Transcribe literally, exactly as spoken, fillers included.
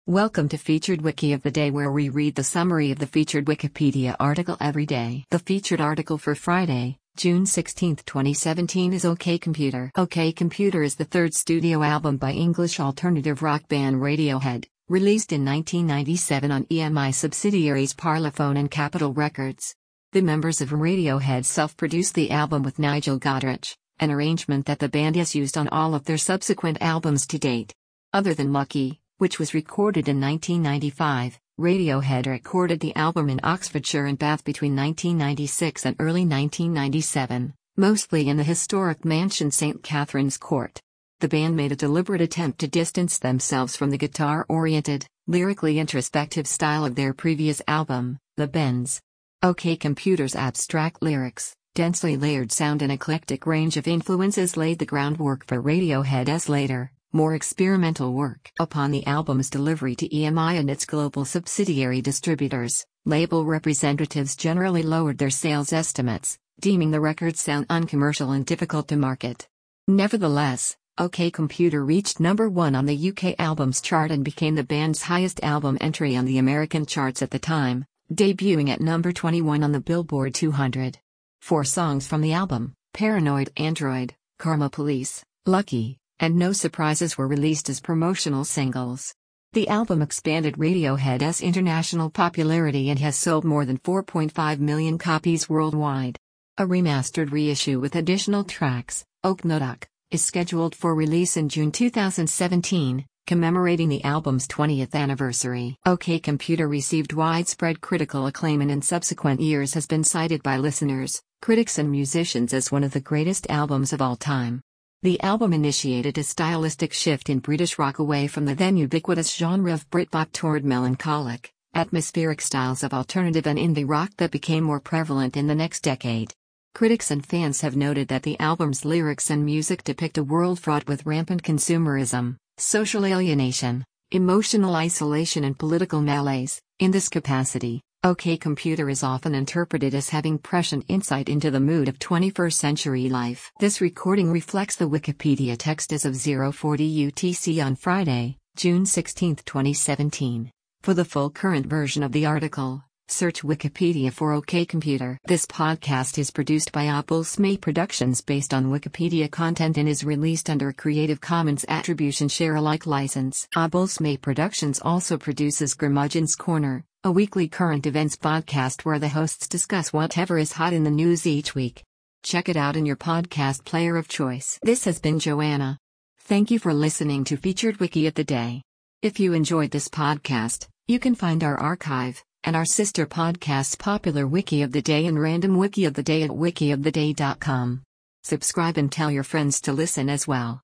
Welcome to Featured Wiki of the Day, where we read the summary of the featured Wikipedia article every day. The featured article for Friday, June sixteenth, twenty seventeen is OK Computer. OK Computer is the third studio album by English alternative rock band Radiohead, released in nineteen ninety-seven on E M I subsidiaries Parlophone and Capitol Records. The members of Radiohead self-produced the album with Nigel Godrich, an arrangement that the band has used on all of their subsequent albums to date. Other than Lucky, which was recorded in nineteen ninety-five, Radiohead recorded the album in Oxfordshire and Bath between nineteen ninety-six and early nineteen ninety-seven, mostly in the historic mansion Saint Catherine's Court. The band made a deliberate attempt to distance themselves from the guitar-oriented, lyrically introspective style of their previous album, The Bends. OK Computer's abstract lyrics, densely layered sound and eclectic range of influences laid the groundwork for Radiohead's later, more experimental work. Upon the album's delivery to E M I and its global subsidiary distributors, label representatives generally lowered their sales estimates, deeming the record's sound uncommercial and difficult to market. Nevertheless, OK Computer reached number one on the U K albums chart and became the band's highest album entry on the American charts at the time, debuting at number twenty-one on the Billboard two hundred. Four songs from the album, Paranoid Android, Karma Police, Lucky, and No Surprises, were released as promotional singles. The album expanded Radiohead's international popularity and has sold more than four point five million copies worldwide. A remastered reissue with additional tracks, Oknodok, is scheduled for release in June two thousand seventeen, commemorating the album's twentieth anniversary. OK Computer received widespread critical acclaim and in subsequent years has been cited by listeners, critics and musicians as one of the greatest albums of all time. The album initiated a stylistic shift in British rock away from the then ubiquitous genre of Britpop toward melancholic, atmospheric styles of alternative and indie rock that became more prevalent in the next decade. Critics and fans have noted that the album's lyrics and music depict a world fraught with rampant consumerism, social alienation, emotional isolation and political malaise. In this capacity, OK Computer is often interpreted as having prescient insight into the mood of twenty-first century life. This recording reflects the Wikipedia text as of zero forty U T C on Friday, June sixteenth, twenty seventeen. For the full current version of the article, search Wikipedia for OK Computer. This podcast is produced by Oppulsme Productions based on Wikipedia content and is released under a Creative Commons Attribution Share Alike license. Oppulsme Productions also produces Curmudgeon's Corner, a weekly current events podcast where the hosts discuss whatever is hot in the news each week. Check it out in your podcast player of choice. This has been Joanna. Thank you for listening to Featured Wiki of the Day. If you enjoyed this podcast, you can find our archive and our sister podcasts Popular Wiki of the Day and Random Wiki of the Day at wiki of the day dot com. Subscribe and tell your friends to listen as well.